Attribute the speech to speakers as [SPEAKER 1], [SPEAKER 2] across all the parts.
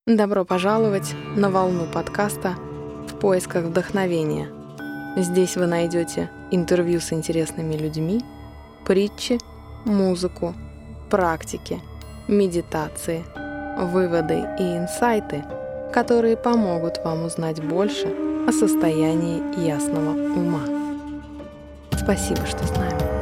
[SPEAKER 1] Добро пожаловать на волну подкаста «В поисках вдохновения». Здесь вы найдете интервью с интересными людьми, притчи, музыку, практики, медитации, выводы и инсайты, которые помогут вам узнать больше о состоянии ясного ума. Спасибо, что с нами.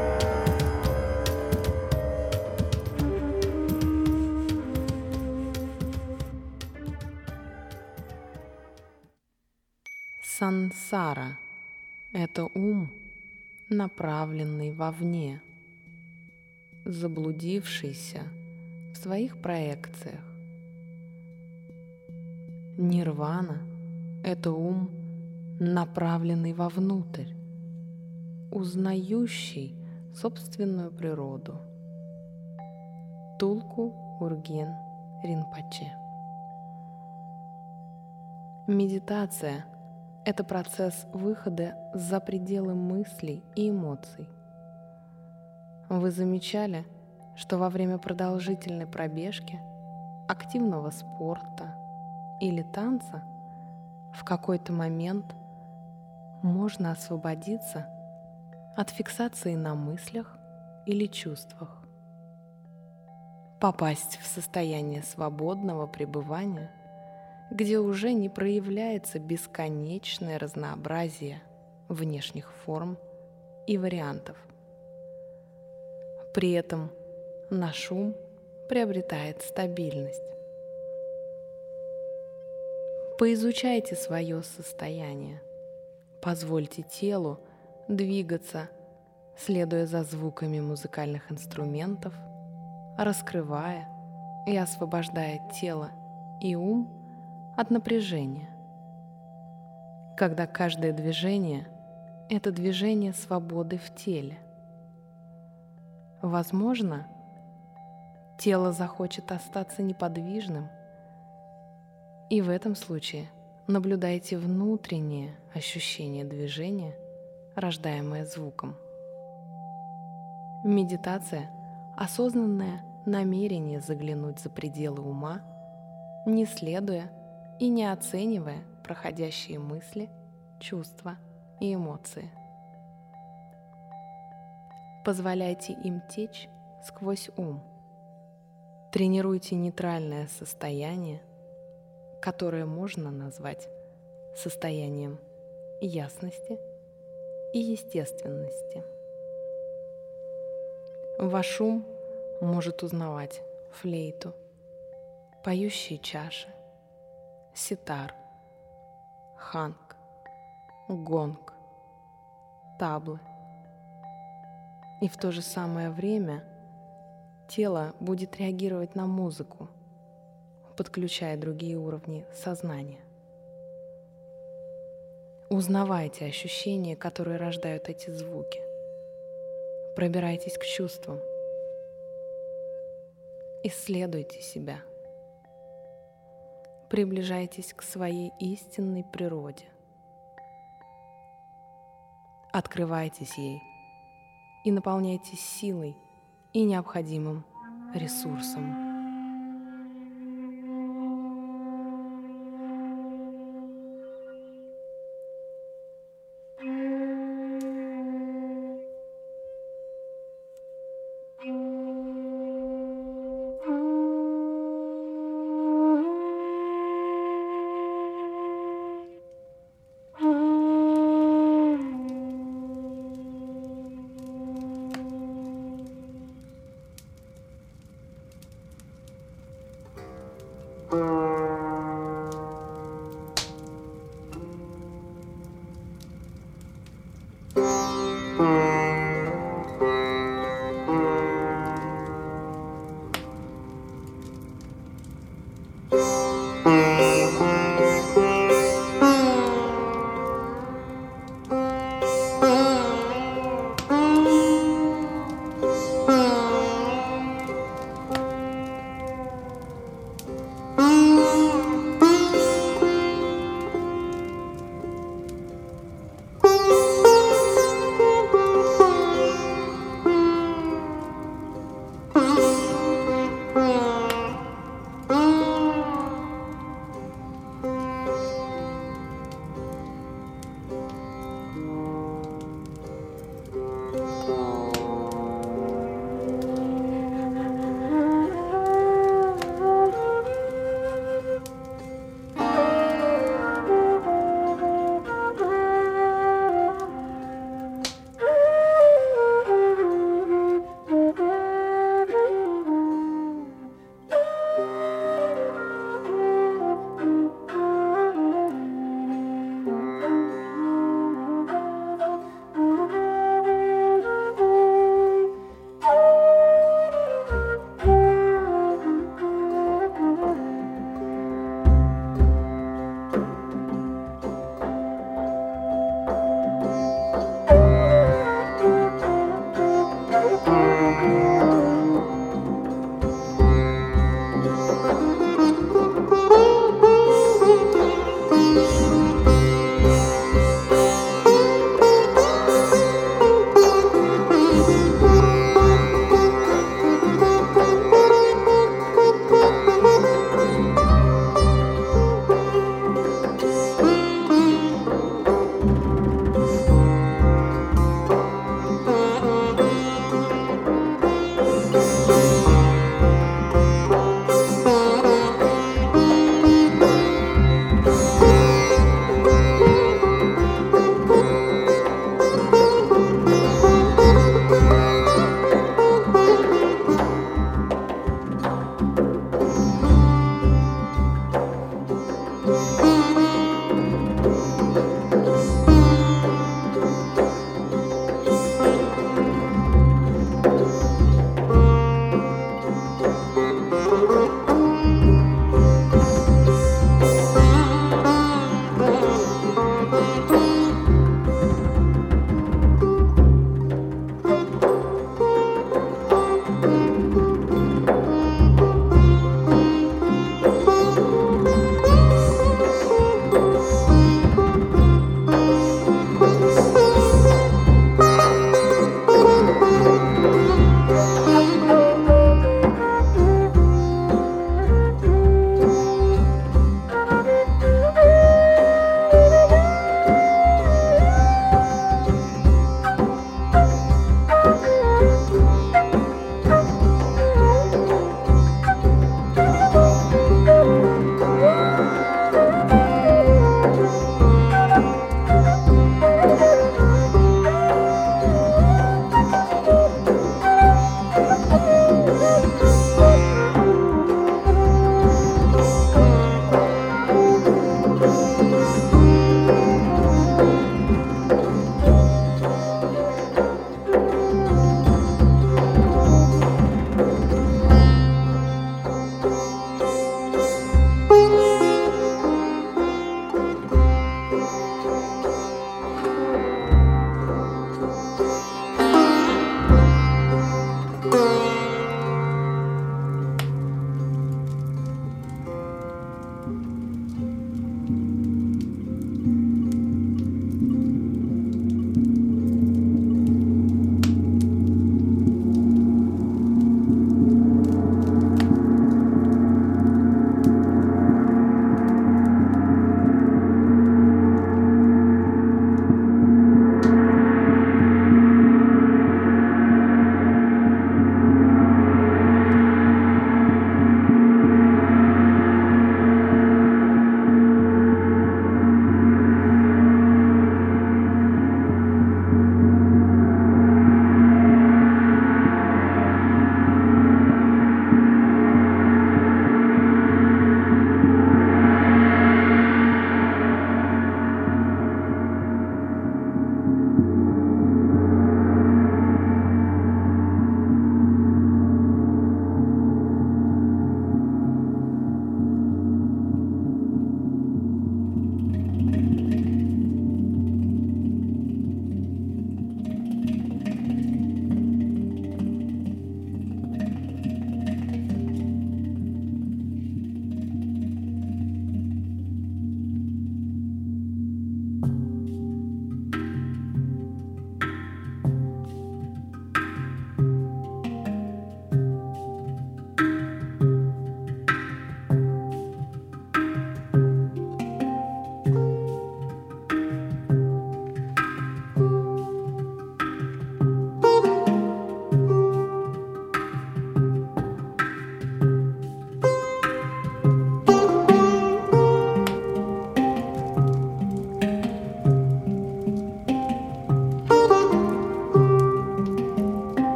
[SPEAKER 1] Сансара – это ум, направленный вовне, заблудившийся в своих проекциях. Нирвана – это ум, направленный вовнутрь, узнающий собственную природу. Тулку Урген Ринпоче. Медитация – это процесс выхода за пределы мыслей и эмоций. Вы замечали, что во время продолжительной пробежки, активного спорта или танца в какой-то момент можно освободиться от фиксации на мыслях или чувствах, попасть в состояние свободного пребывания, где уже не проявляется бесконечное разнообразие внешних форм и вариантов. При этом наш ум приобретает стабильность. Поизучайте свое состояние. Позвольте телу двигаться, следуя за звуками музыкальных инструментов, раскрывая и освобождая тело и ум от напряжения. Когда каждое движение – это движение свободы в теле. Возможно, тело захочет остаться неподвижным, и в этом случае наблюдайте внутреннее ощущение движения, рождаемое звуком. Медитация – осознанное намерение заглянуть за пределы ума, не следуя и не оценивая проходящие мысли, чувства и эмоции. Позволяйте им течь сквозь ум. Тренируйте нейтральное состояние, которое можно назвать состоянием ясности и естественности. Ваш ум может узнавать флейту, поющие чаши, ситар, ханг, гонг, таблы. И в то же самое время тело будет реагировать на музыку, подключая другие уровни сознания. Узнавайте ощущения, которые рождают эти звуки. Пробирайтесь к чувствам. Исследуйте себя. Приближайтесь к своей истинной природе. Открывайтесь ей и наполняйтесь силой и необходимым ресурсом.